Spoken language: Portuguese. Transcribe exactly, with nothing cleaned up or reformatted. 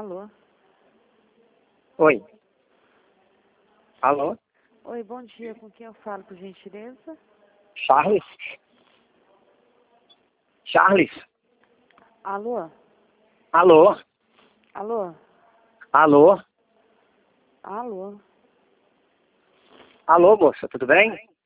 Alô? Oi. Alô? Oi, bom dia. Com quem eu falo, por gentileza? Charles? Charles? Alô? Alô? Alô? Alô? Alô? Alô, moça, tudo bem?